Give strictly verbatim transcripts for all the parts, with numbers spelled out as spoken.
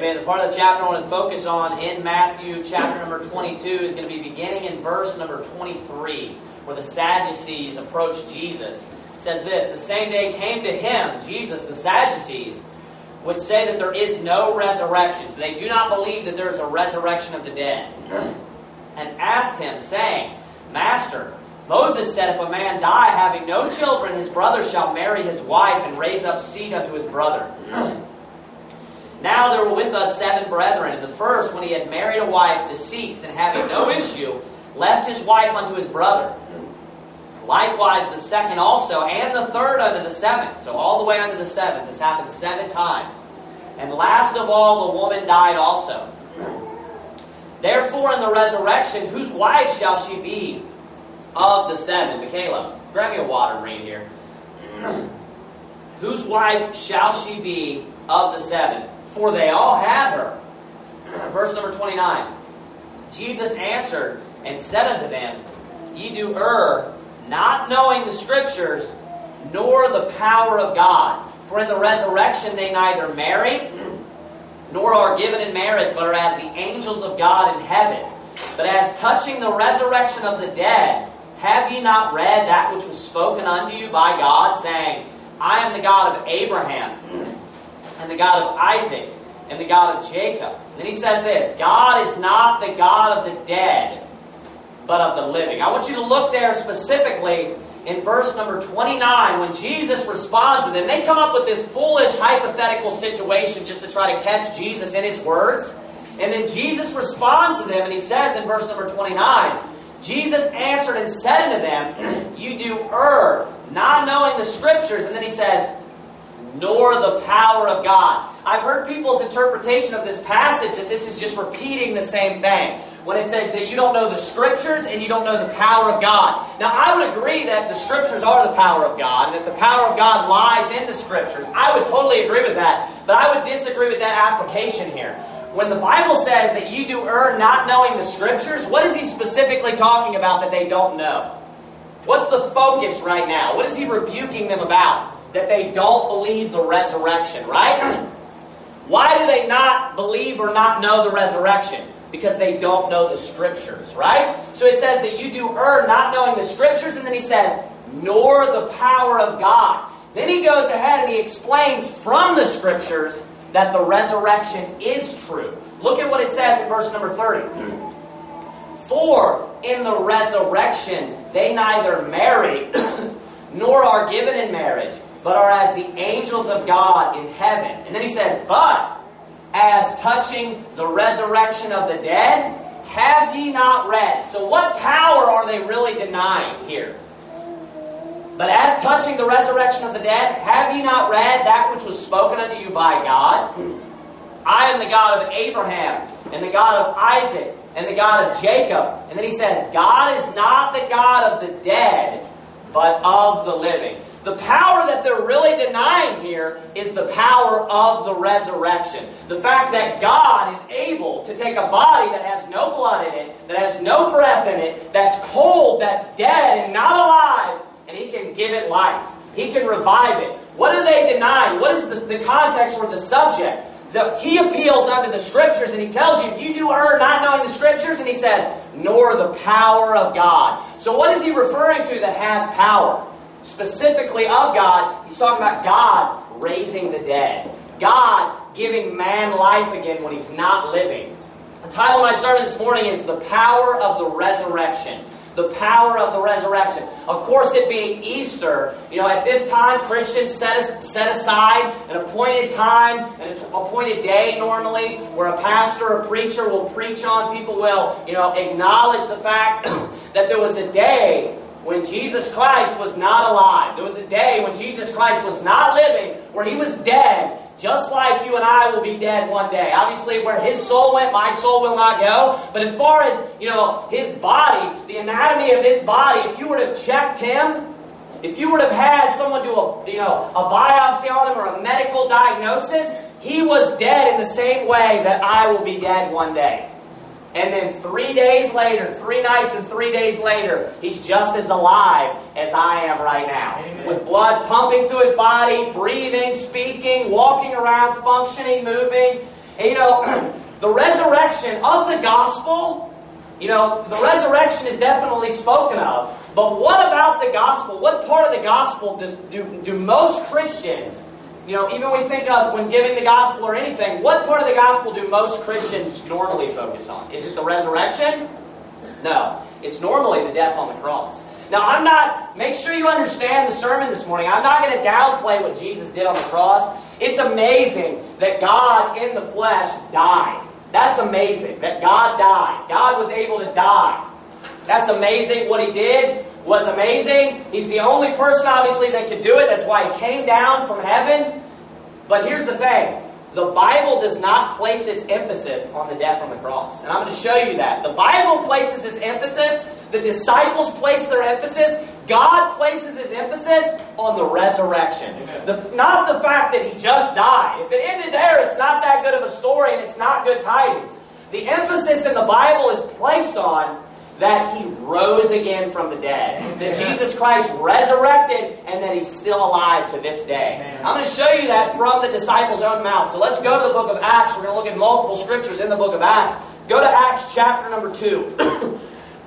Amen. The part of the chapter I want to focus on in Matthew chapter number twenty-two is going to be beginning in verse number twenty-three, where the Sadducees approach Jesus. It says this: the same day came to him, Jesus, the Sadducees, which say that there is no resurrection. So they do not believe that there is a resurrection of the dead. And asked him, saying, Master, Moses said, if a man die having no children, his brother shall marry his wife and raise up seed unto his brother. Now there were with us seven brethren, and the first, when he had married a wife, deceased, and having no issue, left his wife unto his brother. Likewise the second also, and the third unto the seventh. So all the way unto the seventh. This happened seven times. And last of all, the woman died also. Therefore in the resurrection, whose wife shall she be of the seven? Michaela, grab me a water and read here. Whose wife shall she be of the seven? For they all had her. Verse number twenty-nine. Jesus answered and said unto them, Ye do err, not knowing the Scriptures, nor the power of God. For in the resurrection they neither marry, nor are given in marriage, but are as the angels of God in heaven. But as touching the resurrection of the dead, have ye not read that which was spoken unto you by God, saying, I am the God of Abraham, and the God of Isaac, and the God of Jacob. And then he says this: God is not the God of the dead, but of the living. I want you to look there specifically in verse number twenty-nine, when Jesus responds to them. They come up with this foolish hypothetical situation just to try to catch Jesus in his words. And then Jesus responds to them, and he says in verse number twenty-nine, Jesus answered and said unto them, You do err, not knowing the Scriptures. And then he says, nor the power of God. I've heard people's interpretation of this passage that this is just repeating the same thing. When it says that you don't know the Scriptures and you don't know the power of God. Now, I would agree that the Scriptures are the power of God, and that the power of God lies in the Scriptures. I would totally agree with that, but I would disagree with that application here. When the Bible says that you do err not knowing the Scriptures, what is he specifically talking about that they don't know? What's the focus right now? What is he rebuking them about? That they don't believe the resurrection, right? Why do they not believe or not know the resurrection? Because they don't know the Scriptures, right? So it says that you do err not knowing the Scriptures, and then he says, nor the power of God. Then he goes ahead and he explains from the Scriptures that the resurrection is true. Look at what it says in verse number thirty. For in the resurrection they neither marry, nor are given in marriage, but are as the angels of God in heaven. And then he says, but as touching the resurrection of the dead, have ye not read? So what power are they really denying here? But as touching the resurrection of the dead, have ye not read that which was spoken unto you by God? I am the God of Abraham, and the God of Isaac, and the God of Jacob. And then he says, God is not the God of the dead, but of the living. The power that they're really denying here is the power of the resurrection. The fact that God is able to take a body that has no blood in it, that has no breath in it, that's cold, that's dead, and not alive, and He can give it life. He can revive it. What are they denying? What is the, the context or the subject? The, he appeals unto the Scriptures, and he tells you, you do err not knowing the Scriptures, and he says, nor the power of God. So what is he referring to that has power? Specifically of God, he's talking about God raising the dead. God giving man life again when he's not living. The title of my sermon this morning is The Power of the Resurrection. The power of the resurrection. Of course, it being Easter, you know, at this time, Christians set, set aside an appointed time, an appointed day normally, where a pastor or preacher will preach on. People will, you know, acknowledge the fact that there was a day when Jesus Christ was not alive. There was a day when Jesus Christ was not living, where He was dead, just like you and I will be dead one day. Obviously, where His soul went, my soul will not go. But as far as, you know, His body, the anatomy of His body, if you were to have checked Him, if you would have had someone do a, you know, a biopsy on Him or a medical diagnosis, He was dead in the same way that I will be dead one day. And then three days later, three nights and three days later, He's just as alive as I am right now. Amen. With blood pumping through His body, breathing, speaking, walking around, functioning, moving. And you know, the resurrection of the gospel, you know, the resurrection is definitely spoken of. But what about the gospel? What part of the gospel does, do, do most Christians, you know, even when we think of when giving the gospel or anything, what part of the gospel do most Christians normally focus on? Is it the resurrection? No. It's normally the death on the cross. Now, I'm not, make sure you understand the sermon this morning. I'm not going to downplay what Jesus did on the cross. It's amazing that God in the flesh died. That's amazing that God died. God was able to die. That's amazing. What He did was amazing. He's the only person, obviously, that could do it. That's why He came down from heaven. But here's the thing. The Bible does not place its emphasis on the death on the cross. And I'm going to show you that. The Bible places its emphasis. The disciples place their emphasis. God places His emphasis on the resurrection. The, not the fact that He just died. If it ended there, it's not that good of a story and it's not good tidings. The emphasis in the Bible is placed on that He rose again from the dead. That Jesus Christ resurrected and that He's still alive to this day. I'm going to show you that from the disciples' own mouth. So let's go to the book of Acts. We're going to look at multiple scriptures in the book of Acts. Go to Acts chapter number two.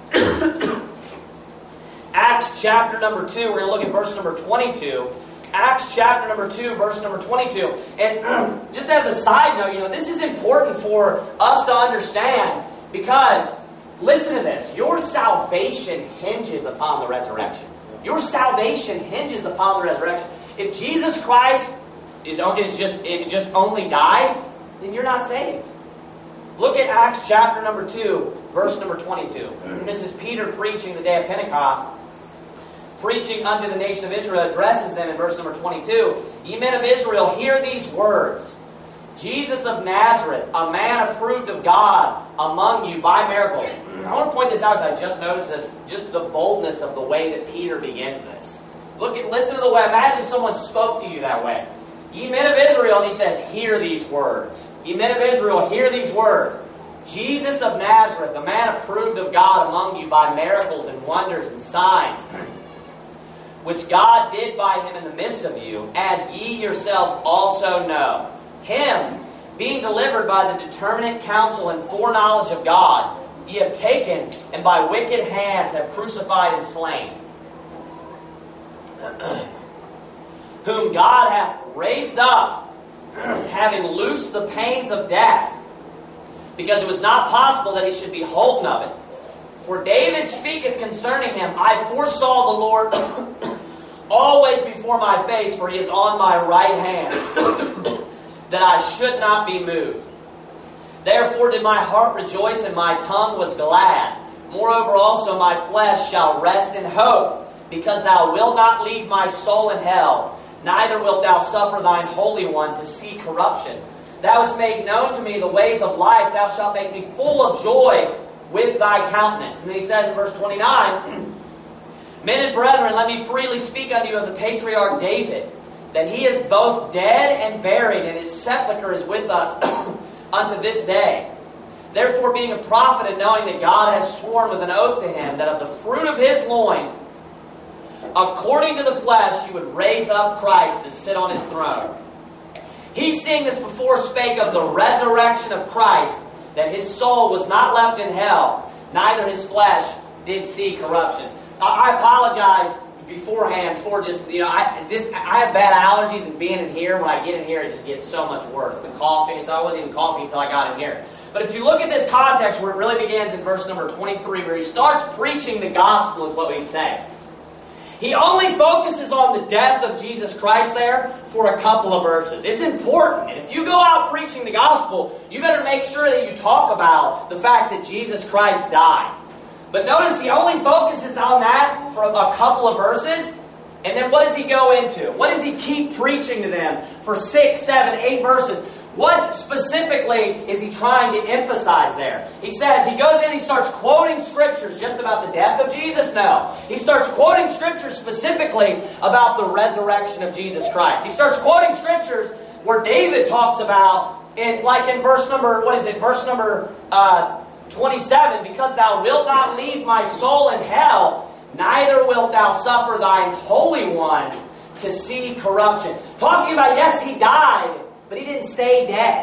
Acts chapter number two, we're going to look at verse number twenty-two. Acts chapter number two, verse number twenty-two. And just as a side note, you know, this is important for us to understand because, listen to this, your salvation hinges upon the resurrection. Your salvation hinges upon the resurrection. If Jesus Christ is, is just, it just only died, then you're not saved. Look at Acts chapter number two, verse number twenty-two. This is Peter preaching the day of Pentecost. Preaching unto the nation of Israel, addresses them in verse number twenty-two. Ye men of Israel, hear these words. Jesus of Nazareth, a man approved of God among you by miracles. I want to point this out because I just noticed this, just the boldness of the way that Peter begins this. Look at, listen to the way, imagine if someone spoke to you that way. Ye men of Israel, and he says, hear these words. Ye men of Israel, hear these words. Jesus of Nazareth, a man approved of God among you by miracles and wonders and signs, which God did by Him in the midst of you, as ye yourselves also know. Him, being delivered by the determinate counsel and foreknowledge of God, ye have taken, and by wicked hands have crucified and slain, whom God hath raised up, having loosed the pains of death, because it was not possible that He should be holden of it. For David speaketh concerning Him, I foresaw the Lord always before my face, for He is on my right hand, that I should not be moved. Therefore did my heart rejoice, and my tongue was glad. Moreover also my flesh shall rest in hope, because Thou wilt not leave my soul in hell, neither wilt Thou suffer Thine Holy One to see corruption. Thou hast made known to me the ways of life. Thou shalt make me full of joy with Thy countenance. And then he says in verse twenty-nine, Men and brethren, let me freely speak unto you of the patriarch David, that he is both dead and buried, and his sepulchre is with us unto this day. Therefore, being a prophet, and knowing that God has sworn with an oath to him, that of the fruit of his loins, according to the flesh, He would raise up Christ to sit on His throne. He, seeing this before, spake of the resurrection of Christ, that His soul was not left in hell, neither His flesh did see corruption. I apologize beforehand for just, you know, I this I have bad allergies, and being in here, when I get in here, it just gets so much worse. The coughing, so I wasn't even coughing until I got in here. But if you look at this context where it really begins in verse number twenty-three, where he starts preaching the gospel, is what we'd say. He only focuses on the death of Jesus Christ there for a couple of verses. It's important. And if you go out preaching the gospel, you better make sure that you talk about the fact that Jesus Christ died. But notice he only focuses on that for a couple of verses. And then what does he go into? What does he keep preaching to them for six, seven, eight verses? What specifically is he trying to emphasize there? He says, he goes in, he starts quoting scriptures just about the death of Jesus? No. He starts quoting scriptures specifically about the resurrection of Jesus Christ. He starts quoting scriptures where David talks about, in, like in verse number, what is it, verse number uh, twenty-seven, because Thou wilt not leave my soul in hell, neither wilt Thou suffer Thine Holy One to see corruption. Talking about, yes, He died, but He didn't stay dead.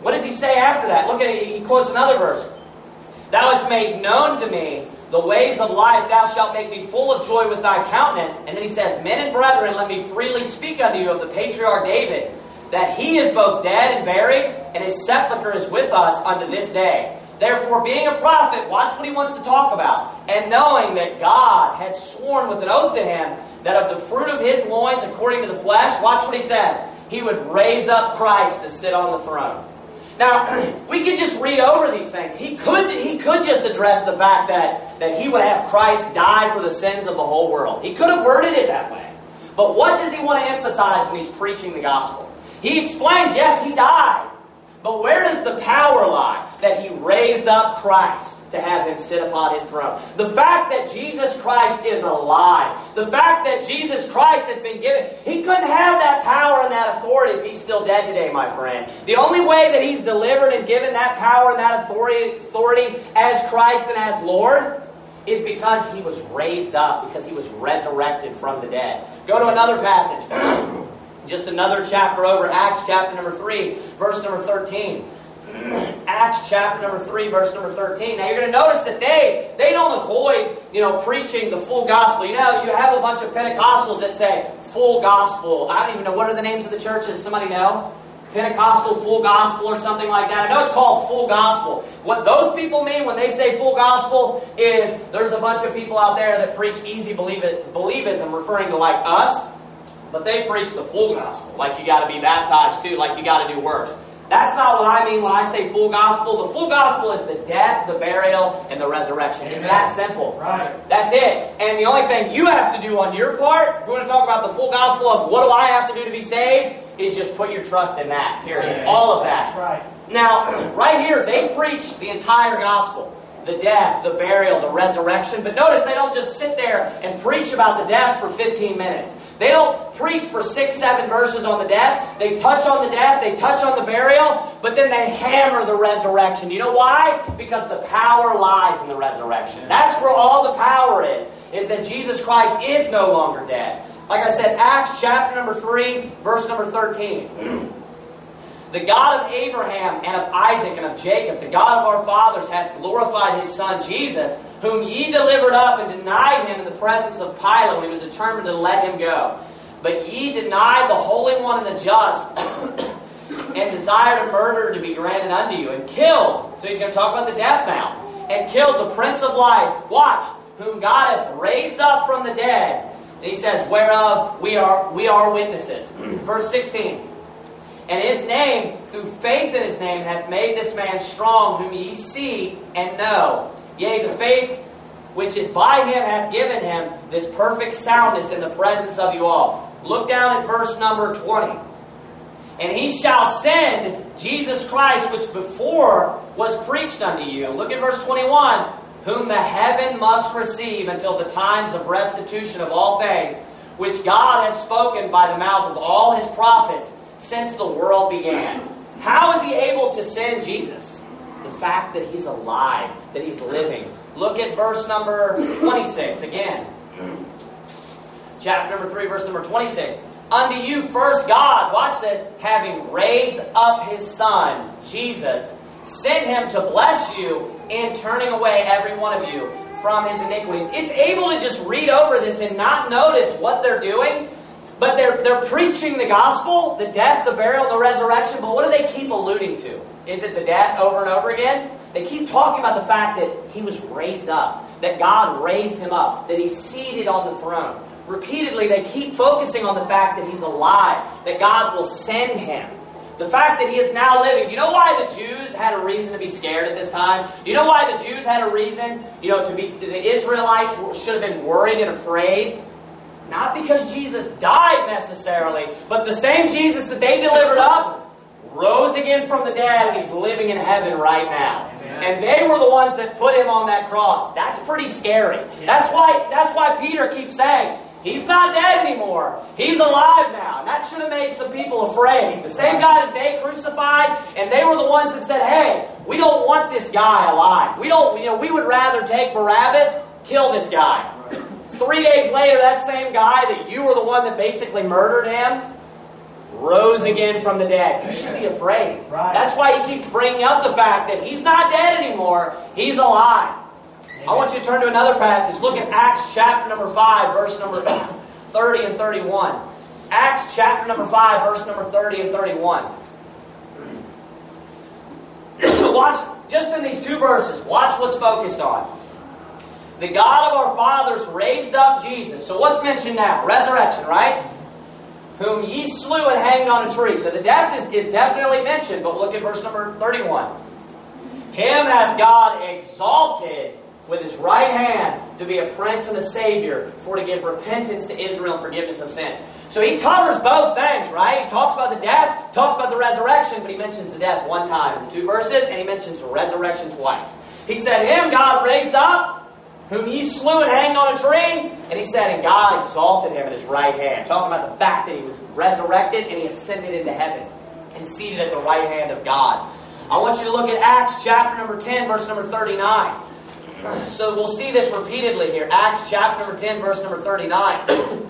What does he say after that? Look at it. He quotes another verse. Thou hast made known to me the ways of life. Thou shalt make me full of joy with thy countenance. And then he says, Men and brethren, let me freely speak unto you of the patriarch David, that he is both dead and buried, and his sepulchre is with us unto this day. Therefore, being a prophet, watch what he wants to talk about, and knowing that God had sworn with an oath to him that of the fruit of his loins, according to the flesh, watch what he says, he would raise up Christ to sit on the throne. Now, we could just read over these things. He could, he could just address the fact that, that he would have Christ die for the sins of the whole world. He could have worded it that way. But what does he want to emphasize when he's preaching the gospel? He explains, yes, he died. But where does the power lie? That he raised up Christ to have him sit upon his throne. The fact that Jesus Christ is alive. The fact that Jesus Christ has been given. He couldn't have that power and that authority if he's still dead today, my friend. The only way that he's delivered and given that power and that authority, authority as Christ and as Lord is because he was raised up, because he was resurrected from the dead. Go to another passage. Just another chapter over, Acts chapter number three, verse number thirteen. Acts chapter number three, verse number thirteen. Now you're going to notice that they, they don't avoid, you know, preaching the full gospel. You know, you have a bunch of Pentecostals that say full gospel. I don't even know, what are the names of the churches? Somebody know? Pentecostal full gospel or something like that. I know it's called full gospel. What those people mean when they say full gospel is there's a bunch of people out there that preach easy believe it, believism, referring to like us. But they preach the full gospel, like you got to be baptized too, like you got to do works. That's not what I mean when I say full gospel. The full gospel is the death, the burial, and the resurrection. Amen. It's that simple. Right. That's it. And the only thing you have to do on your part, if you want to talk about the full gospel of what do I have to do to be saved, is just put your trust in that, period. Right. All of that. That's right. Now, right here, they preach the entire gospel. The death, the burial, the resurrection. But notice they don't just sit there and preach about the death for fifteen minutes. They don't preach for six, seven verses on the death. They touch on the death, they touch on the burial, but then they hammer the resurrection. You know why? Because the power lies in the resurrection. That's where all the power is, is that Jesus Christ is no longer dead. Like I said, Acts chapter number three, verse number thirteen. The God of Abraham and of Isaac and of Jacob, the God of our fathers, hath glorified his Son Jesus, whom ye delivered up and denied him in the presence of Pilate when he was determined to let him go. But ye denied the Holy One and the just, and desired a murder to be granted unto you, and killed. So he's going to talk about the death now. And killed the Prince of Life, watch, whom God hath raised up from the dead. And he says, whereof we are, we are witnesses. Verse sixteen. And his name, through faith in his name, hath made this man strong, whom ye see and know. Yea, the faith which is by him hath given him this perfect soundness in the presence of you all. Look down at verse number twenty. And he shall send Jesus Christ, which before was preached unto you. Look at verse twenty-one. Whom the heaven must receive until the times of restitution of all things, which God hath spoken by the mouth of all his prophets, since the world began. How is he able to send Jesus? The fact that he's alive, that he's living. Look at verse number twenty-six again. Chapter number three, verse number twenty-six. Unto you first God, watch this, having raised up his Son, Jesus, sent him to bless you in turning away every one of you from his iniquities. It's able to just read over this and not notice what they're doing. But they're, they're preaching the gospel, the death, the burial, and the resurrection. But what do they keep alluding to? Is it the death over and over again? They keep talking about the fact that he was raised up, that God raised him up, that he's seated on the throne. Repeatedly, they keep focusing on the fact that he's alive, that God will send him. The fact that he is now living. Do you know why the Jews had a reason to be scared at this time? Do you know why the Jews had a reason, you know, to be, the Israelites should have been worried and afraid? Not because Jesus died necessarily, but the same Jesus that they delivered up rose again from the dead, and he's living in heaven right now. Amen. And they were the ones that put him on that cross. That's pretty scary. Yeah. That's why, that's why Peter keeps saying, he's not dead anymore. He's alive now. And that should have made some people afraid. The same guy that they crucified, and they were the ones that said, hey, we don't want this guy alive. We don't, you know, we would rather take Barabbas, kill this guy. Three days later, that same guy that you were the one that basically murdered him rose again from the dead. You should be afraid. Right. That's why he keeps bringing up the fact that he's not dead anymore. He's alive. Amen. I want you to turn to another passage. Look at Acts chapter number five, verse number thirty and thirty-one. Acts chapter number five, verse number thirty and thirty-one. Watch, just in these two verses, watch what's focused on. The God of our fathers raised up Jesus. So what's mentioned now? Resurrection, right? Whom ye slew and hanged on a tree. So the death is, is definitely mentioned, but look at verse number thirty-one. Him hath God exalted with his right hand to be a prince and a savior, for to give repentance to Israel and forgiveness of sins. So he covers both things, right? He talks about the death, talks about the resurrection, but he mentions the death one time in two verses, and he mentions resurrection twice. He said, him God raised up, whom ye slew and hanged on a tree. And he said, and God exalted him at his right hand. Talking about the fact that he was resurrected and he ascended into heaven and seated at the right hand of God. I want you to look at Acts chapter number ten, verse number thirty-nine. So we'll see this repeatedly here. Acts chapter number ten, verse number thirty-nine.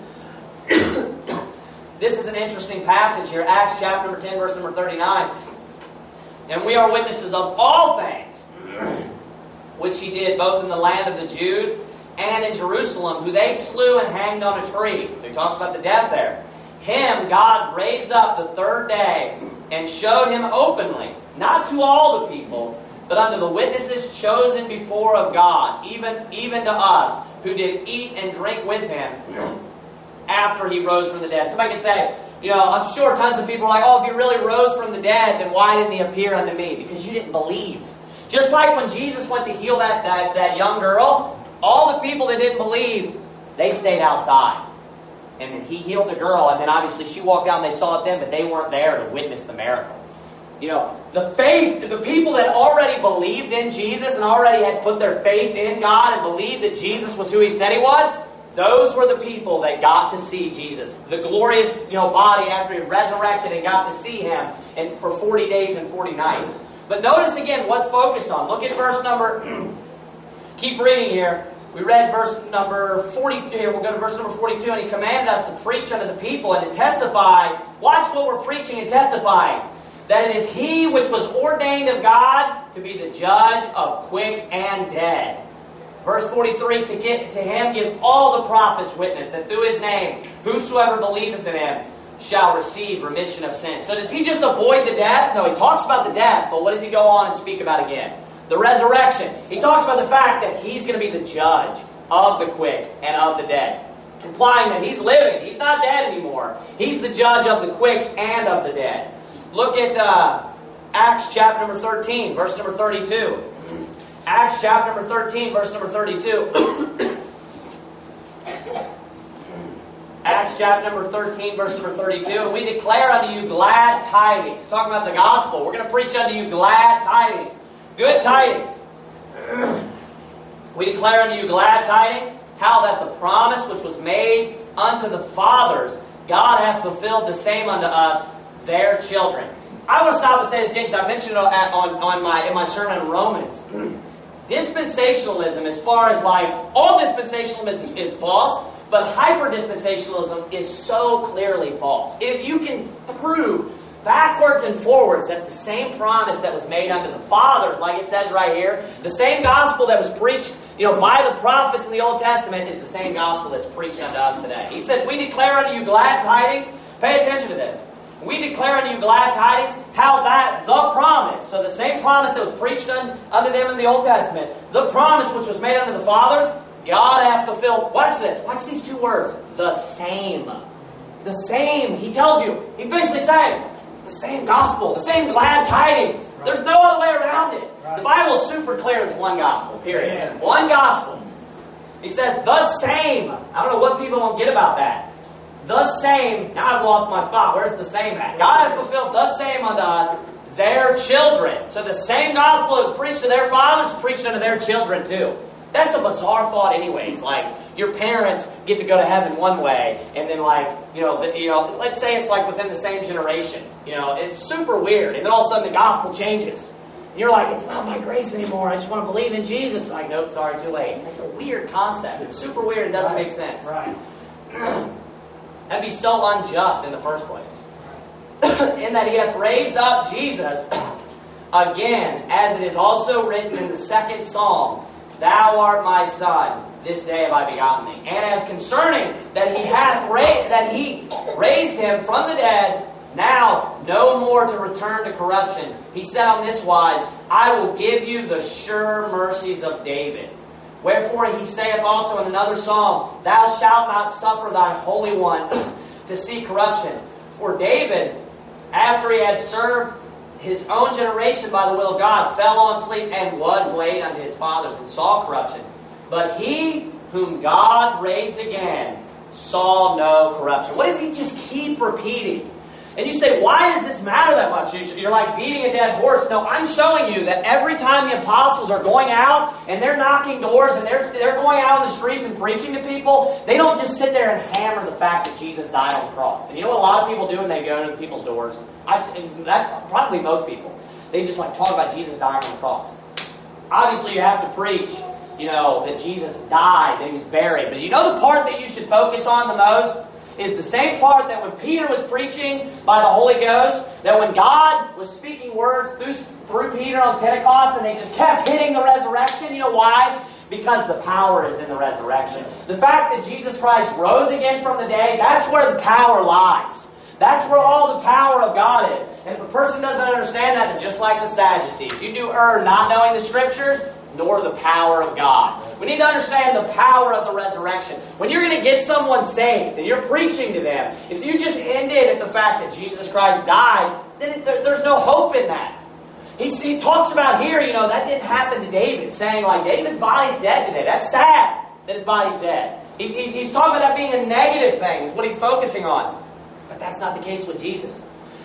This is an interesting passage here. Acts chapter number ten, verse number thirty-nine. And we are witnesses of all things which he did both in the land of the Jews and in Jerusalem, who they slew and hanged on a tree. So he talks about the death there. Him God raised up the third day and showed him openly, not to all the people, but unto the witnesses chosen before of God, even, even to us, who did eat and drink with him after he rose from the dead. Somebody can say, you know, I'm sure tons of people are like, oh, if he really rose from the dead, then why didn't he appear unto me? Because you didn't believe. Just like when Jesus went to heal that, that, that young girl, all the people that didn't believe, they stayed outside. And then he healed the girl, and then obviously she walked out and they saw it then, but they weren't there to witness the miracle. You know, the faith, the people that already believed in Jesus and already had put their faith in God and believed that Jesus was who he said he was, those were the people that got to see Jesus. The glorious, you know, body after he resurrected and got to see him and for forty days and forty nights. But notice again what's focused on. Look at verse number, keep reading here. We read verse number forty-two here. We'll go to verse number forty-two. And he commanded us to preach unto the people and to testify. Watch what we're preaching and testifying. That it is he which was ordained of God to be the judge of quick and dead. Verse forty-three, to get to him give all the prophets witness, that through his name whosoever believeth in him shall receive remission of sins. So does he just avoid the death? No, he talks about the death, but what does he go on and speak about again? The resurrection. He talks about the fact that he's going to be the judge of the quick and of the dead, implying that he's living. He's not dead anymore. He's the judge of the quick and of the dead. Look at uh, Acts chapter number thirteen, verse number thirty-two. Acts chapter number thirteen, verse number thirty-two. Acts chapter number thirteen, verse number thirty-two. And we declare unto you glad tidings. Talking about the gospel. We're going to preach unto you glad tidings. Good tidings. We declare unto you glad tidings, how that the promise which was made unto the fathers, God hath fulfilled the same unto us, their children. I want to stop and say this again because I mentioned it on, on my, in my sermon on Romans. Dispensationalism, as far as like, all dispensationalism is, is false, but hyper-dispensationalism is so clearly false. If you can prove backwards and forwards that the same promise that was made unto the fathers, like it says right here, the same gospel that was preached, you know, by the prophets in the Old Testament is the same gospel that's preached unto us today. He said, we declare unto you glad tidings. Pay attention to this. We declare unto you glad tidings, how that the promise, so the same promise that was preached unto them in the Old Testament, the promise which was made unto the fathers, God hath fulfilled. Watch this. Watch these two words. The same. The same. He tells you. He's basically saying, the same gospel, the same glad tidings. Right. There's no other way around it. Right. The Bible is super clear. It's one gospel, period. Yeah. One gospel. He says, the same. I don't know what people don't get about that. The same. Now I've lost my spot. Where's the same at? God has fulfilled the same unto us, their children. So the same gospel that was preached to their fathers is preached unto their children too. That's a bizarre thought anyways. Like, your parents get to go to heaven one way, and then like, you know, the, you know, let's say it's like within the same generation. You know, it's super weird. And then all of a sudden the gospel changes. And you're like, it's not by grace anymore. I just want to believe in Jesus. Like, nope, sorry, too late. It's a weird concept. It's super weird. It doesn't right. make sense. Right. That'd be so unjust in the first place. in that he hath raised up Jesus again, as it is also written in the second psalm, Thou art my son, this day have I begotten thee. And as concerning that he hath ra- that he raised him from the dead, now no more to return to corruption. He said on this wise, I will give you the sure mercies of David. Wherefore he saith also in another psalm, Thou shalt not suffer thy Holy One to see corruption. For David, after he had served his own generation by the will of God, fell on sleep and was laid unto his fathers and saw corruption. But he whom God raised again saw no corruption. What does he just keep repeating? And you say, why does this matter that much? You're like beating a dead horse. No, I'm showing you that every time the apostles are going out and they're knocking doors and they're, they're going out on the streets and preaching to people, they don't just sit there and hammer the fact that Jesus died on the cross. And you know what a lot of people do when they go to people's doors? I, that's probably most people. They just like talk about Jesus dying on the cross. Obviously, you have to preach, you know, that Jesus died, that he was buried. But you know the part that you should focus on the most? Is the same part that when Peter was preaching by the Holy Ghost, that when God was speaking words through, through Peter on Pentecost and they just kept hitting the resurrection. You know why? Because the power is in the resurrection. The fact that Jesus Christ rose again from the dead, that's where the power lies. That's where all the power of God is. And if a person doesn't understand that, then just like the Sadducees, you do err not knowing the Scriptures, nor the power of God. We need to understand the power of the resurrection. When you're going to get someone saved and you're preaching to them, if you just ended at the fact that Jesus Christ died, then it, there, there's no hope in that. He, he talks about here, you know, that didn't happen to David, saying like, David's body's dead today. That's sad that his body's dead. He, he, he's talking about that being a negative thing, is what he's focusing on. But that's not the case with Jesus.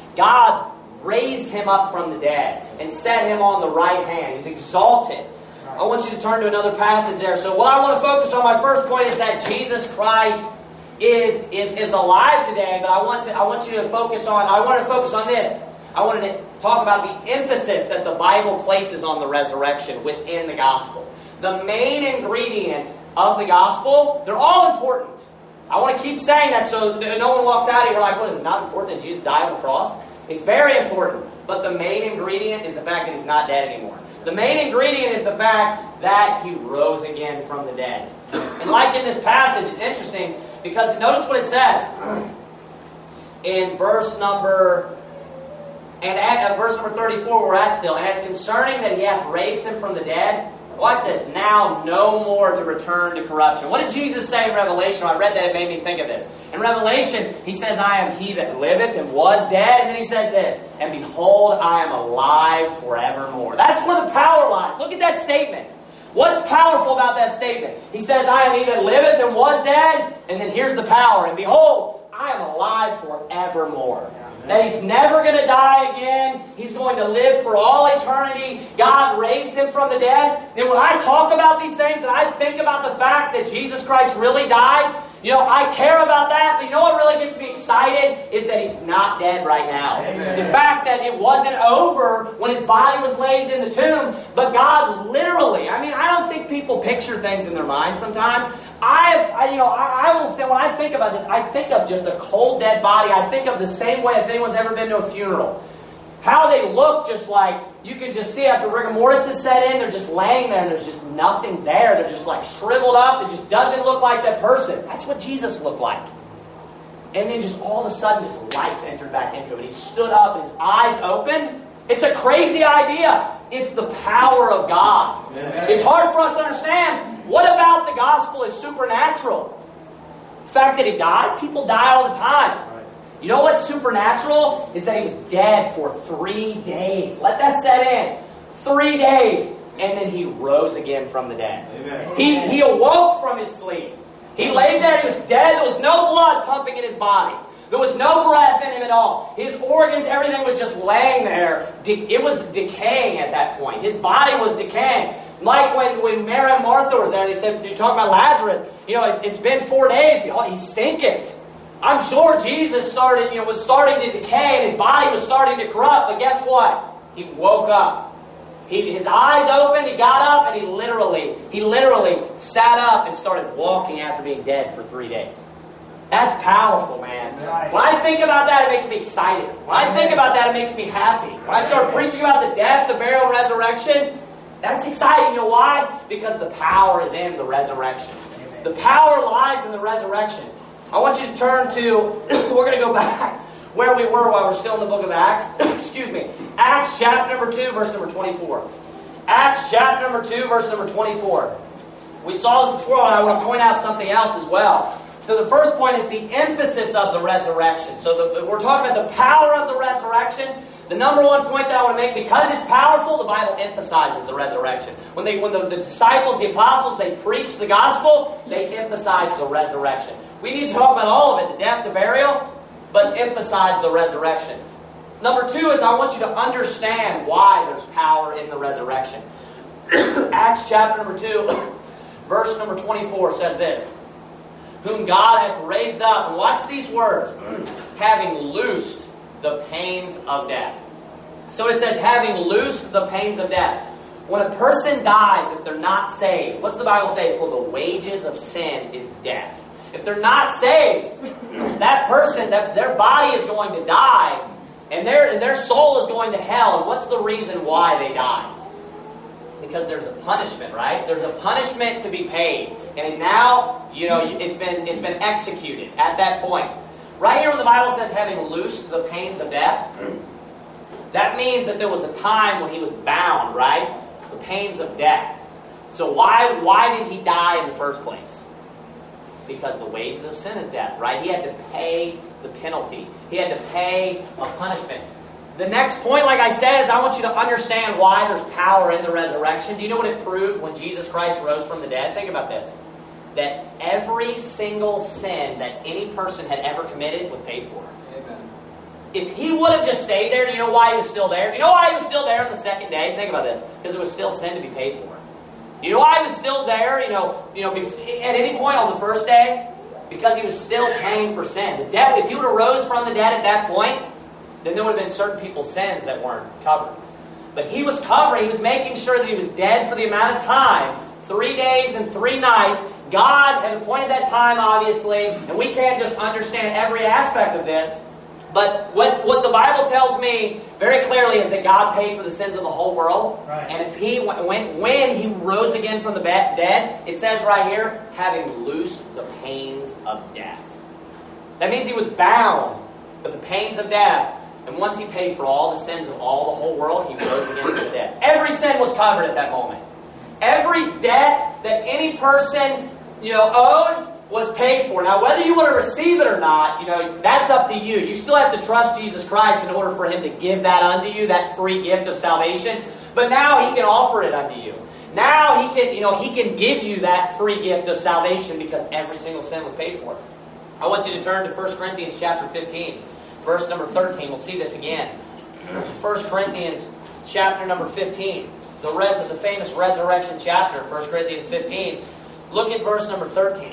God raised him up from the dead and set him on the right hand. He's exalted. I want you to turn to another passage there. So what I want to focus on, my first point, is that Jesus Christ is, is, is alive today. But I want to I want you to focus on, I want to focus on this. I wanted to talk about the emphasis that the Bible places on the resurrection within the gospel. The main ingredient of the gospel, they're all important. I want to keep saying that so no one walks out of here like, what, is it not important that Jesus died on the cross? It's very important. But the main ingredient is the fact that he's not dead anymore. The main ingredient is the fact that he rose again from the dead. And like in this passage, it's interesting because notice what it says in verse number and at, at verse number thirty-four. We're at still, and as concerning that he hath raised him from the dead. Watch this. Now no more to return to corruption. What did Jesus say in Revelation? I read that, it made me think of this. In Revelation, he says, I am he that liveth and was dead. And then he says this, and behold, I am alive forevermore. That's where the power lies. Look at that statement. What's powerful about that statement? He says, I am he that liveth and was dead. And then here's the power. And behold, I am alive forevermore. That he's never going to die again. He's going to live for all eternity. God raised him from the dead. And when I talk about these things and I think about the fact that Jesus Christ really died, you know, I care about that. But you know what really gets me excited is that he's not dead right now. Amen. The fact that it wasn't over when his body was laid in the tomb, but God literally, I mean, I don't think people picture things in their minds sometimes. I, I you know, I, I will say, when I think about this, I think of just a cold, dead body. I think of the same way as anyone's ever been to a funeral. How they look, just like, you can just see after rigor mortis is set in, they're just laying there and there's just nothing there. They're just like shriveled up. It just doesn't look like that person. That's what Jesus looked like. And then just all of a sudden, just life entered back into him. And he stood up and his eyes opened. It's a crazy idea. It's the power of God. Amen. It's hard for us to understand. What about the gospel is supernatural? The fact that he died, people die all the time. You know what's supernatural? Is that he was dead for three days. Let that set in. Three days. And then he rose again from the dead. Amen. He, he awoke from his sleep. He lay there, he was dead. There was no blood pumping in his body. There was no breath in him at all. His organs, everything was just laying there. It was decaying at that point. His body was decaying. Like when, when Mary and Martha was there, they said, you talk about Lazarus, you know, it's, it's been four days. Behold, he stinketh. I'm sure Jesus started, you know, was starting to decay and his body was starting to corrupt. But guess what? He woke up. He, his eyes opened, he got up, and he literally, he literally sat up and started walking after being dead for three days. That's powerful, man. Right. When I think about that, it makes me excited. When I think about that, it makes me happy. When I start preaching about the death, the burial, and resurrection, that's exciting. You know why? Because the power is in the resurrection. Amen. The power lies in the resurrection. I want you to turn to, we're going to go back where we were while we're still in the book of Acts. Excuse me. Acts chapter number two, verse number twenty-four. Acts chapter number two, verse number twenty-four. We saw this before, and I want to point out something else as well. So the first point is the emphasis of the resurrection. So the, we're talking about the power of the resurrection. The number one point that I want to make, because it's powerful, the Bible emphasizes the resurrection. When they, when the, the disciples, the apostles, they preach the gospel, they emphasize the resurrection. We need to talk about all of it, the death, the burial, but emphasize the resurrection. Number two is I want you to understand why there's power in the resurrection. Acts chapter number two, verse number twenty-four says this. Whom God hath raised up, and watch these words, having loosed the pains of death. So it says, having loosed the pains of death. When a person dies, if they're not saved, what's the Bible say? For the wages of sin is death. If they're not saved, that person, that their body is going to die, and their, and their soul is going to hell. And what's the reason why they die? Because there's a punishment, right? There's a punishment to be paid. And now, you know, it's been it's been executed at that point. Right here when the Bible says having loosed the pains of death, that means that there was a time when he was bound, right? The pains of death. So why why did he die in the first place? Because the wages of sin is death, right? He had to pay the penalty. He had to pay a punishment. The next point, like I said, is I want you to understand why there's power in the resurrection. Do you know what it proved when Jesus Christ rose from the dead? Think about this. That every single sin that any person had ever committed was paid for. Amen. If he would have just stayed there, do you know why he was still there? Do you know why he was still there on the second day? Think about this. Because it was still sin to be paid for. Do you know why he was still there, you know, you know, at any point on the first day? Because he was still paying for sin. The dead, if he would have rose from the dead at that point, then there would have been certain people's sins that weren't covered. But he was covering, he was making sure that he was dead for the amount of time, three days and three nights. God had appointed that time, obviously, and we can't just understand every aspect of this. But what, what the Bible tells me very clearly is that God paid for the sins of the whole world. Right. And if he when, when he rose again from the dead, it says right here, having loosed the pains of death. That means he was bound with the pains of death. And once he paid for all the sins of all the whole world, he rose again from the dead. Every sin was covered at that moment. Every debt that any person, you know, owed was paid for. Now, whether you want to receive it or not, you know, that's up to you. You still have to trust Jesus Christ in order for him to give that unto you, that free gift of salvation. But now he can offer it unto you. Now he can, you know, he can give you that free gift of salvation because every single sin was paid for. I want you to turn to First Corinthians chapter fifteen, verse number thirteen. We'll see this again. First Corinthians chapter number fifteen. The res of the famous resurrection chapter, First Corinthians fifteen. Look at verse number thirteen.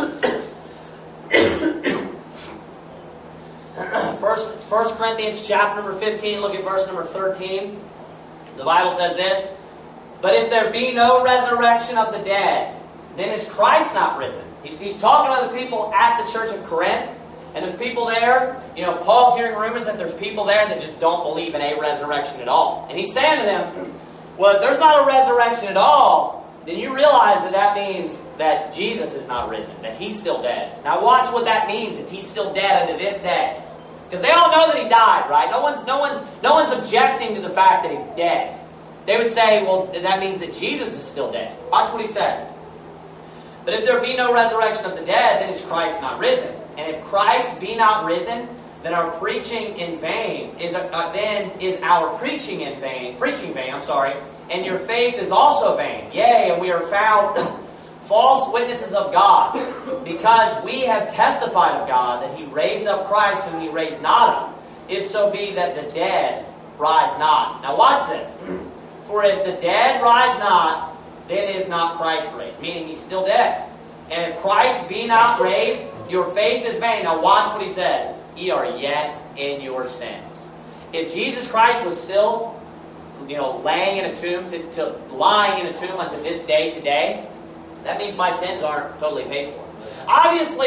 First, First Corinthians chapter number fifteen, look at verse number thirteen. The Bible says this, but if there be no resurrection of the dead, then is Christ not risen? He's, he's talking to the people at the church of Corinth, and there's people there, you know, Paul's hearing rumors that there's people there that just don't believe in a resurrection at all. And he's saying to them, well, if there's not a resurrection at all, then you realize that that means that Jesus is not risen, that he's still dead. Now watch what that means if he's still dead unto this day. Because they all know that he died, right? No one's, no one's, no one's objecting to the fact that he's dead. They would say, well, that means that Jesus is still dead. Watch what he says. But if there be no resurrection of the dead, then is Christ not risen? And if Christ be not risen, then our preaching in vain is uh, then is our preaching in vain, preaching vain. I'm sorry, and your faith is also vain. Yea, and we are found false witnesses of God, because we have testified of God that He raised up Christ whom He raised not up, if so be that the dead rise not. Now watch this. For if the dead rise not, then is not Christ raised, meaning He's still dead. And if Christ be not raised, your faith is vain. Now watch what he says. Ye are yet in your sins. If Jesus Christ was still, you know, laying in a tomb, to, to lying in a tomb unto this day today, that means my sins aren't totally paid for. Obviously,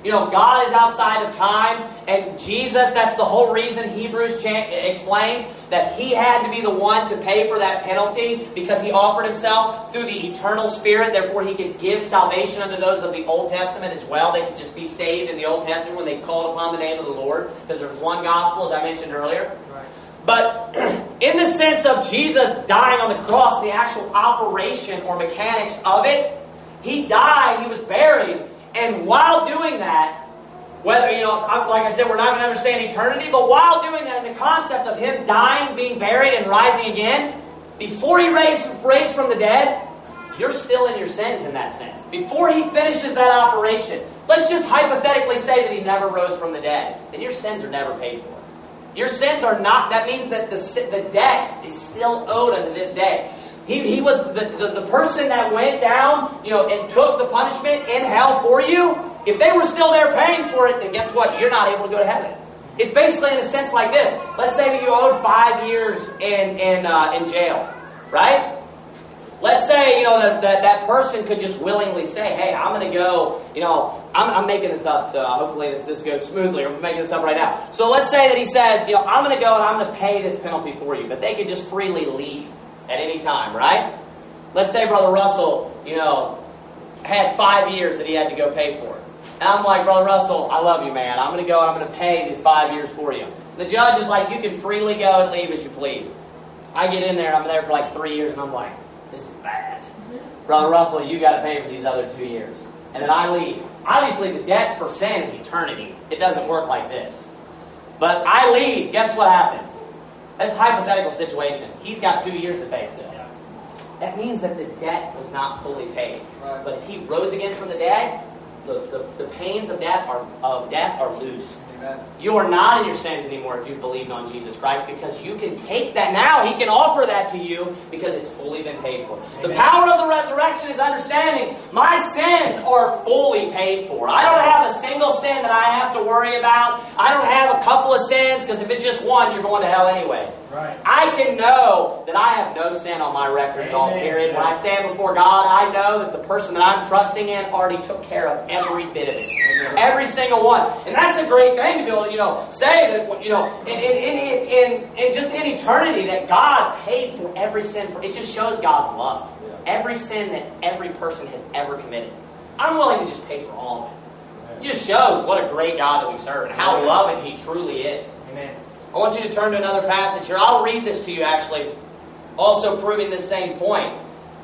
You know, God is outside of time, and Jesus, that's the whole reason Hebrews cha- explains that He had to be the one to pay for that penalty, because He offered Himself through the eternal Spirit. Therefore, He could give salvation unto those of the Old Testament as well. They could just be saved in the Old Testament when they called upon the name of the Lord, because there's one gospel, as I mentioned earlier. Right. But in the sense of Jesus dying on the cross, the actual operation or mechanics of it, He died, He was buried, and while doing that, whether, you know, like I said, we're not going to understand eternity, but while doing that, in the concept of Him dying, being buried, and rising again, before He raised, raised from the dead, you're still in your sins in that sense. Before He finishes that operation, let's just hypothetically say that He never rose from the dead, then your sins are never paid for. Your sins are not, that means that the, the debt is still owed unto this day. He, he was the, the, the person that went down, you know, and took the punishment in hell for you. If they were still there paying for it, then guess what? You're not able to go to heaven. It's basically in a sense like this. Let's say that you owed five years in in uh, in jail, right? Let's say, you know, that, that that person could just willingly say, hey, I'm going to go, you know, I'm, I'm making this up, so hopefully this, this goes smoothly. I'm making this up right now. So let's say that he says, you know, I'm going to go and I'm going to pay this penalty for you. But they could just freely leave at any time, right? Let's say Brother Russell, you know, had five years that he had to go pay for it. And I'm like, Brother Russell, I love you, man. I'm going to go and I'm going to pay these five years for you. The judge is like, you can freely go and leave as you please. I get in there and I'm there for like three years and I'm like, this is bad. Brother Russell, you got to pay for these other two years. And then I leave. Obviously, the debt for sin is eternity. It doesn't work like this. But I leave. Guess what happens? That's a hypothetical situation. He's got two years to pay still. That means that the debt was not fully paid. Right. But if he rose again from the dead, the, the, the pains of death are of death are loosed. Amen. You are not in your sins anymore if you've believed on Jesus Christ, because you can take that now. He can offer that to you because it's fully been paid for. Amen. The power of the resurrection is understanding my sins are fully paid for. I don't have a single sin that I have to worry about. I don't have a couple of sins, because if it's just one, you're going to hell anyways. Right. I can know that I have no sin on my record at all, period. When I stand before God, I know that the person that I'm trusting in already took care of every bit of it. Amen. Every single one. And that's a great thing to be able to, you know, say that, you know, in, in, in, in, in just in eternity, that God paid for every sin. For, it just shows God's love. Yeah. Every sin that every person has ever committed. I'm willing to just pay for all of it. It just shows what a great God that we serve and how loving He truly is. Amen. I want you to turn to another passage here. I'll read this to you, actually, also proving this same point.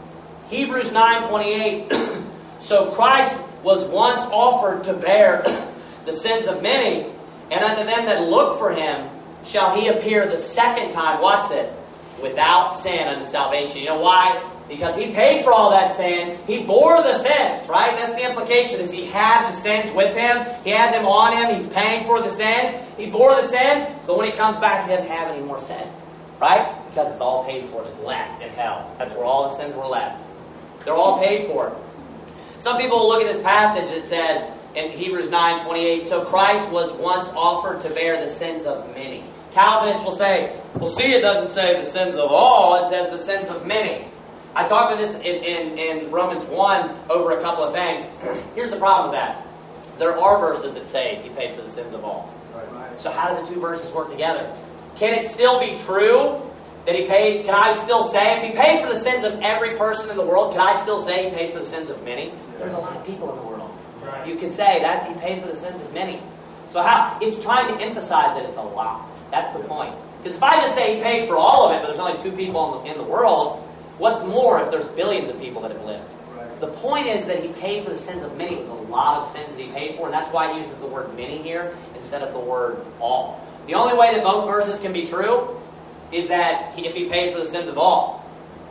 Hebrews nine twenty-eight. So Christ was once offered to bear the sins of many, and unto them that look for Him shall He appear the second time. Watch this. Without sin unto salvation. You know why? Because He paid for all that sin. He bore the sins, right? That's the implication, is He had the sins with Him. He had them on Him. He's paying for the sins. He bore the sins. But when He comes back, He doesn't have any more sin. Right? Because it's all paid for. It's left in hell. That's where all the sins were left. They're all paid for. Some people will look at this passage that says in Hebrews nine twenty-eight, so Christ was once offered to bear the sins of many. Calvinists will say, well, see, it doesn't say the sins of all. It says the sins of many. I talked about this in, in, in Romans one over a couple of things. Here's the problem with that. There are verses that say He paid for the sins of all. Right. So how do the two verses work together? Can it still be true that He paid? Can I still say, if He paid for the sins of every person in the world, can I still say He paid for the sins of many? There's a lot of people in the world. Right. You can say that He paid for the sins of many. So how? It's trying to emphasize that it's a lot. That's the point. Because if I just say He paid for all of it, but there's only two people in the, in the world, what's more if there's billions of people that have lived? Right. The point is that He paid for the sins of many. It was a lot of sins that He paid for, and that's why He uses the word many here instead of the word all. The only way that both verses can be true is that he, if He paid for the sins of all.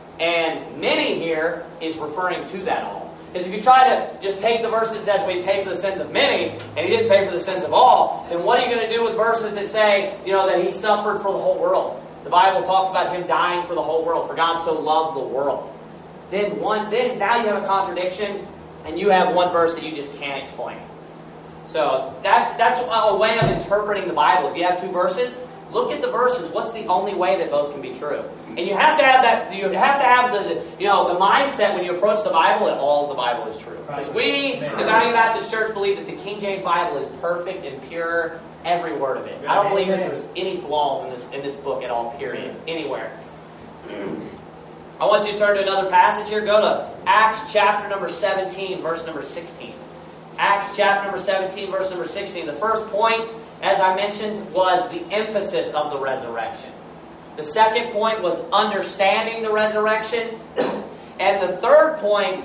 And many here is referring to that all. Because if you try to just take the verse that says we paid for the sins of many, and He didn't pay for the sins of all, then what are you going to do with verses that say, you know, that He suffered for the whole world? The Bible talks about Him dying for the whole world, for God so loved the world. Then one, then now you have a contradiction, and you have one verse that you just can't explain. So that's that's a way of interpreting the Bible. If you have two verses, Look at the verses. What's the only way that both can be true? And you have to have that. You have to have the, you know, the mindset when you approach the Bible that all of the Bible is true. Because we, the Valley Baptist Church, believe that the King James Bible is perfect and pure, every word of it. I don't believe that there's any flaws in this in this book at all. Period. Anywhere. I want you to turn to another passage here. Go to Acts chapter number seventeen, verse number sixteen. Acts chapter number seventeen, verse number sixteen. The first point, as I mentioned, was the emphasis of the resurrection. The second point was understanding the resurrection. And the third point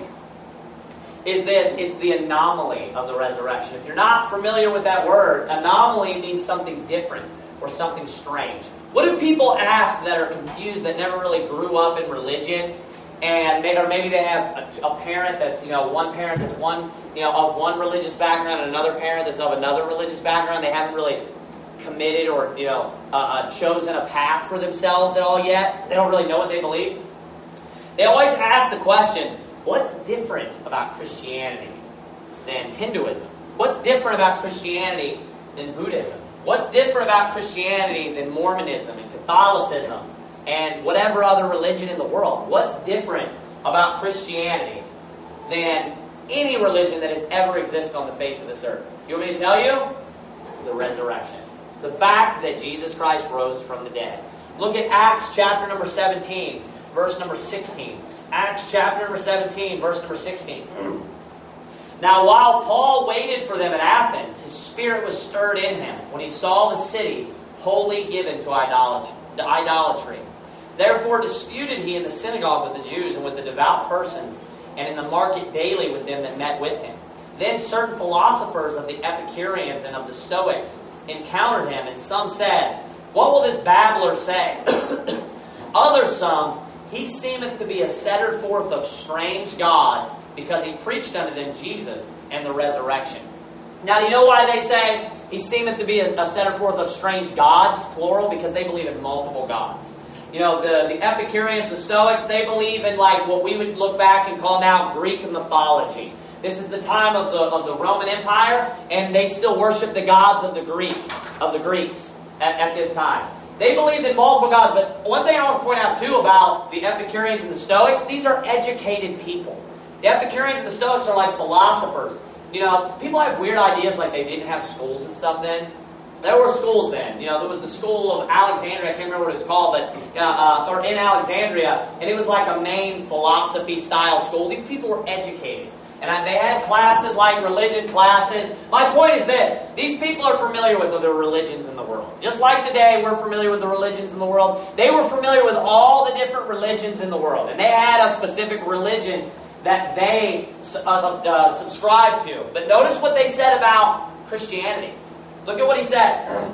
is this. It's the anomaly of the resurrection. If you're not familiar with that word, anomaly means something different or something strange. What do people ask that are confused, that never really grew up in religion, and may, or maybe they have a, a parent that's, you know, one parent that's one, you know, of one religious background, and another parent that's of another religious background. They haven't really committed or, you know, uh, uh, chosen a path for themselves at all yet. They don't really know what they believe. They always ask the question, what's different about Christianity than Hinduism? What's different about Christianity than Buddhism? What's different about Christianity than Mormonism and Catholicism and whatever other religion in the world? What's different about Christianity than any religion that has ever existed on the face of this earth? You want me to tell you? The resurrection. The fact that Jesus Christ rose from the dead. Look at Acts chapter number seventeen, verse number sixteen. Acts chapter number seventeen, verse number sixteen. Now while Paul waited for them at Athens, his spirit was stirred in him when he saw the city wholly given to idolatry. To idolatry. Therefore disputed he in the synagogue with the Jews and with the devout persons, and in the market daily with them that met with him. Then certain philosophers of the Epicureans and of the Stoics encountered him, and some said, "What will this babbler say?" Others some, "He seemeth to be a setter forth of strange gods, because he preached unto them Jesus and the resurrection." Now, do you know why they say he seemeth to be a, a setter forth of strange gods, plural? Because they believe in multiple gods. You know, the, the Epicureans, the Stoics, they believe in like what we would look back and call now Greek mythology. This is the time of the of the Roman Empire, and they still worship the gods of the Greek of the Greeks at, at this time. They believed in multiple gods, but one thing I want to point out too about the Epicureans and the Stoics, these are educated people. The Epicureans and the Stoics are like philosophers. You know, people have weird ideas like they didn't have schools and stuff then. There were schools then. You know, there was the school of Alexandria. I can't remember what it's called, but uh, uh, or in Alexandria, and it was like a main philosophy-style school. These people were educated. And I, they had classes like religion classes. My point is this. These people are familiar with other religions in the world. Just like today we're familiar with the religions in the world. They were familiar with all the different religions in the world. And they had a specific religion that they uh, uh, subscribed to. But notice what they said about Christianity. Look at what he says.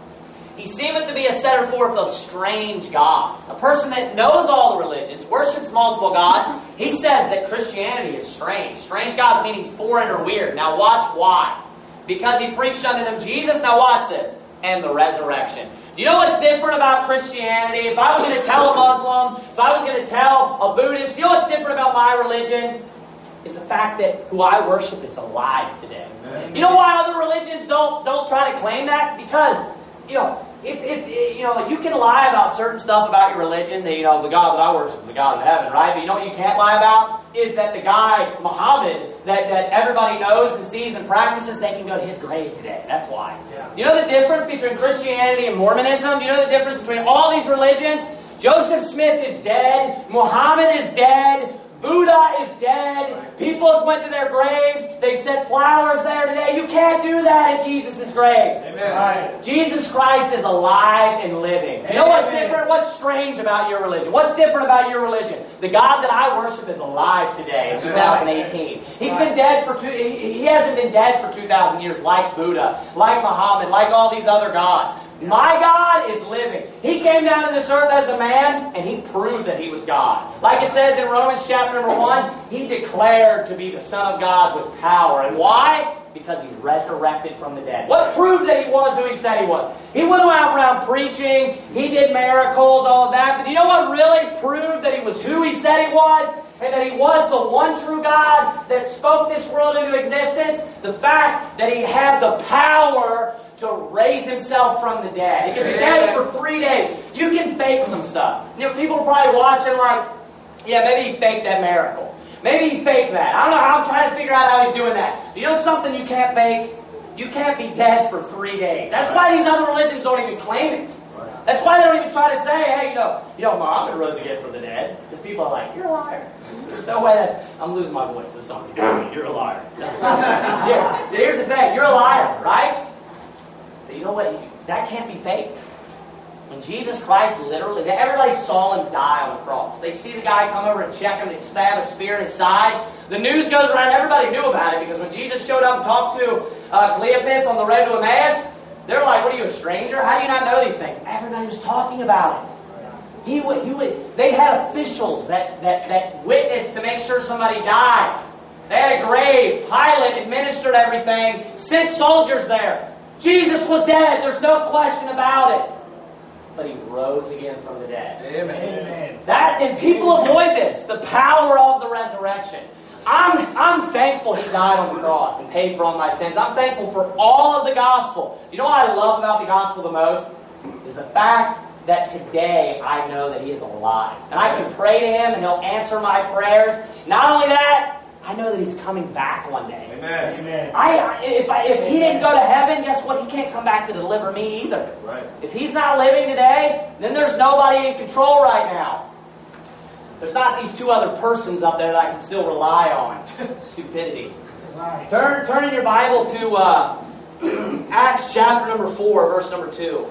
He seemeth to be a setter forth of strange gods. A person that knows all the religions, worships multiple gods. He says that Christianity is strange. Strange gods meaning foreign or weird. Now watch why. Because he preached unto them Jesus. Now watch this. And the resurrection. Do you know what's different about Christianity? If I was going to tell a Muslim, if I was going to tell a Buddhist, you know what's different about my religion? Is the fact that who I worship is alive today. Amen. You know why other religions don't, don't try to claim that? Because You know, it's it's it, you know, you can lie about certain stuff about your religion. That, you know, the God that I worship is the God of heaven, right? But you know what you can't lie about is that the guy Muhammad that, that everybody knows and sees and practices, they can go to his grave today. That's why. Yeah. You know the difference between Christianity and Mormonism? You know the difference between all these religions? Joseph Smith is dead. Muhammad is dead. Buddha is dead. People have went to their graves. They set flowers there today. You can't do that at Jesus' grave. Amen. Right. Jesus Christ is alive and living. Amen. You know what's different? What's strange about your religion? What's different about your religion? The God that I worship is alive today in two thousand eighteen. He's been dead for two. He, he hasn't been dead for two thousand years like Buddha, like Muhammad, like all these other gods. My God is living. He came down to this earth as a man, and He proved that He was God. Like it says in Romans chapter number one, He declared to be the Son of God with power. And why? Because He resurrected from the dead. What proved that He was who He said He was? He went around preaching. He did miracles, all of that. But you know what really proved that He was who He said He was? And that He was the one true God that spoke this world into existence? The fact that He had the power to to raise himself from the dead. He can be dead for three days. You can fake some stuff. You know, people are probably watching like, yeah, maybe he faked that miracle. Maybe he faked that. I don't know how. I'm trying to figure out how he's doing that. You know something you can't fake? You can't be dead for three days. That's why these other religions don't even claim it. That's why they don't even try to say, hey, you know, you know, Muhammad rose again from the dead. Because people are like, you're a liar. There's no way that I'm losing my voice. There's something. You're a liar. Yeah. Here's the thing. You're a liar, right? But you know what? That can't be faked. When Jesus Christ literally, everybody saw him die on the cross. They see the guy come over and check him. They stab a spear in his side. The news goes around. Everybody knew about it because when Jesus showed up and talked to uh, Cleopas on the road to Emmaus, they're like, what are you, a stranger? How do you not know these things? Everybody was talking about it. He would, he would, they had officials that, that, that witnessed to make sure somebody died. They had a grave. Pilate administered everything, sent soldiers there. Jesus was dead. There's no question about it. But he rose again from the dead. Amen. Amen. That, and people avoid this, the power of the resurrection. I'm, I'm thankful he died on the cross and paid for all my sins. I'm thankful for all of the gospel. You know what I love about the gospel the most? Is the fact that today I know that he is alive. And I can pray to him and he'll answer my prayers. Not only that, I know that he's coming back one day. Amen. Amen. I, if, I, if he didn't go to heaven, guess what? He can't come back to deliver me either. Right. If he's not living today, then there's nobody in control right now. There's not these two other persons up there that I can still rely on. Stupidity. Right. Turn, turn in your Bible to uh, Acts chapter number four, verse number two.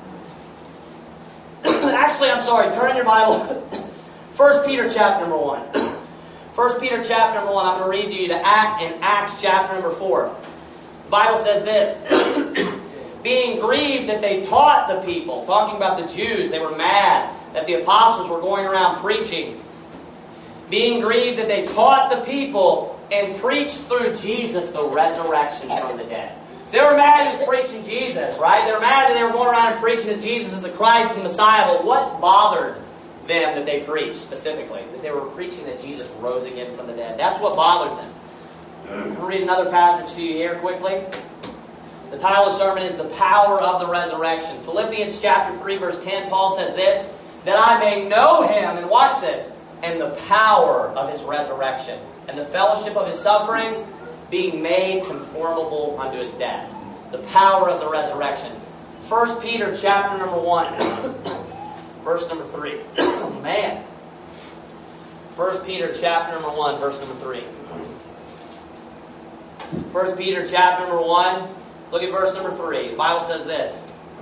Actually, I'm sorry. Turn in your Bible. First Peter chapter number one. First Peter chapter number one. I'm going to read to you to Act in Acts chapter number four. The Bible says this. Being grieved that they taught the people, talking about the Jews, they were mad that the apostles were going around preaching. Being grieved that they taught the people and preached through Jesus the resurrection from the dead. So they were mad he was preaching Jesus, right? They were mad that they were going around and preaching that Jesus is the Christ and the Messiah. But what bothered them that they preached specifically? That they were preaching that Jesus rose again from the dead. That's what bothered them. I'm going to read another passage to you here quickly. The title of the sermon is The Power of the Resurrection. Philippians chapter three, verse ten, Paul says this, that I may know him, and watch this, and the power of his resurrection, and the fellowship of his sufferings, being made conformable unto his death. The power of the resurrection. First Peter chapter number one, verse number three. Oh, man. First Peter chapter number one, verse number three. First Peter chapter number one, look at verse number three. The Bible says this.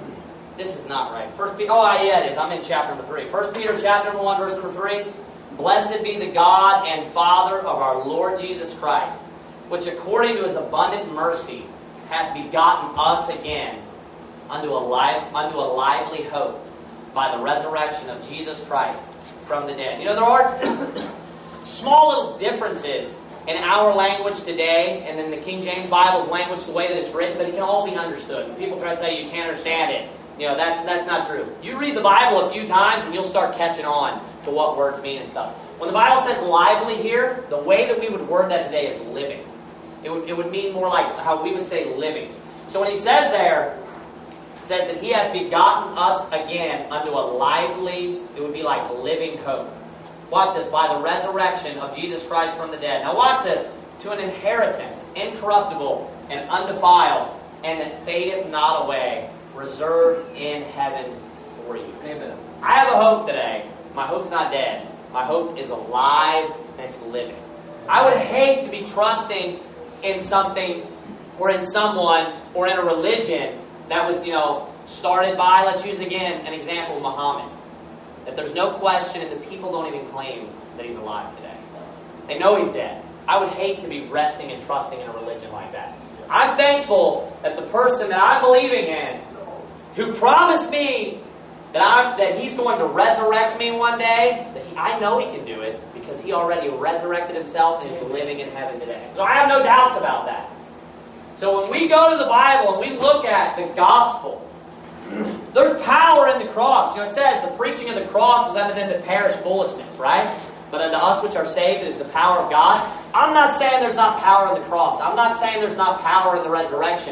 This is not right. First Peter, oh yeah, it is. I'm in chapter number three. First Peter chapter number one, verse number three. Blessed be the God and Father of our Lord Jesus Christ, which according to his abundant mercy hath begotten us again unto a, live, unto a lively hope by the resurrection of Jesus Christ from the dead. You know, there are small little differences in our language today and in the King James Bible's language, the way that it's written, but it can all be understood. When people try to say you can't understand it, you know, that's that's not true. You read the Bible a few times and you'll start catching on to what words mean and stuff. When the Bible says lively here, the way that we would word that today is living. It would, it would mean more like how we would say living. So when he says there, it says that he hath begotten us again unto a lively, it would be like living hope. Watch this, by the resurrection of Jesus Christ from the dead. Now watch this, to an inheritance, incorruptible and undefiled, and that fadeth not away, reserved in heaven for you. Amen. I have a hope today. My hope's not dead. My hope is alive and it's living. I would hate to be trusting in something or in someone or in a religion that was, you know, started by, let's use again an example, Muhammad. That there's no question and the people don't even claim that he's alive today. They know he's dead. I would hate to be resting and trusting in a religion like that. I'm thankful that the person that I'm believing in, who promised me that I'm that he's going to resurrect me one day, that he, I know he can do it because he already resurrected himself and is living in heaven today. So I have no doubts about that. So when we go to the Bible and we look at the gospel, there's power in the cross. You know, it says the preaching of the cross is unto them that perish foolishness, right? But unto us which are saved is the power of God. I'm not saying there's not power in the cross. I'm not saying there's not power in the resurrection.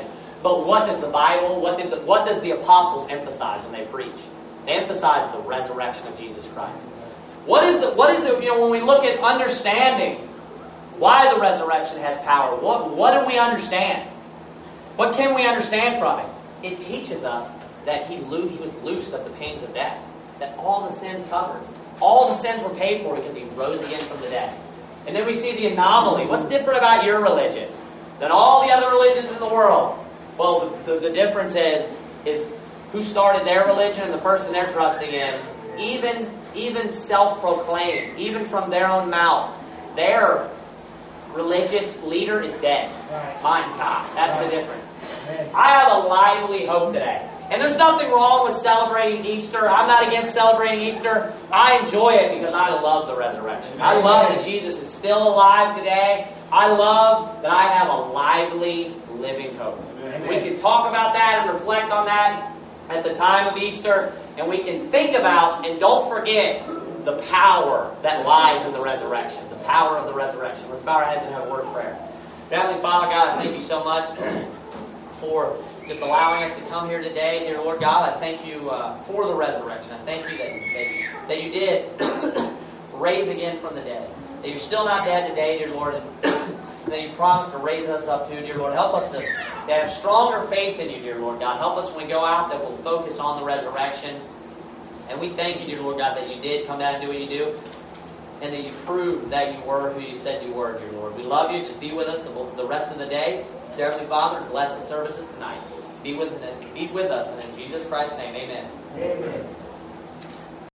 But what does the Bible, what did the, what does the apostles emphasize when they preach? They emphasize the resurrection of Jesus Christ. What is the, what is the, you know, when we look at understanding why the resurrection has power, what, what do we understand? What can we understand from it? It teaches us that he, lo- he was loosed of the pains of death. That all the sins covered. All the sins were paid for because he rose again from the dead. And then we see the anomaly. What's different about your religion than all the other religions in the world? Well, the, the, the difference is, is who started their religion and the person they're trusting in. Even, even self-proclaimed, even from their own mouth, their religious leader is dead. Right. Mine's not. That's Right. the difference. Amen. I have a lively hope today. And there's nothing wrong with celebrating Easter. I'm not against celebrating Easter. I enjoy it because I love the resurrection. I love that Jesus is still alive today. I love that I have a lively, living hope. Amen. We can talk about that and reflect on that at the time of Easter. And we can think about and don't forget the power that lies in the resurrection. The power of the resurrection. Let's bow our heads and have a word of prayer. Heavenly Father, God, I thank you so much for just allowing us to come here today. Dear Lord God, I thank you uh, for the resurrection. I thank you that, that, that you did raise again from the dead. That you're still not dead today, dear Lord, and that you promised to raise us up too, dear Lord. Help us to, to have stronger faith in you, dear Lord God. Help us when we go out that we'll focus on the resurrection. And we thank you, dear Lord God, that you did come down and do what you do, and that you proved that you were who you said you were, dear Lord. We love you. Just be with us the, the rest of the day. Dear Heavenly Father, bless the services tonight. Be with, be with us, and in Jesus Christ's name, amen. Amen.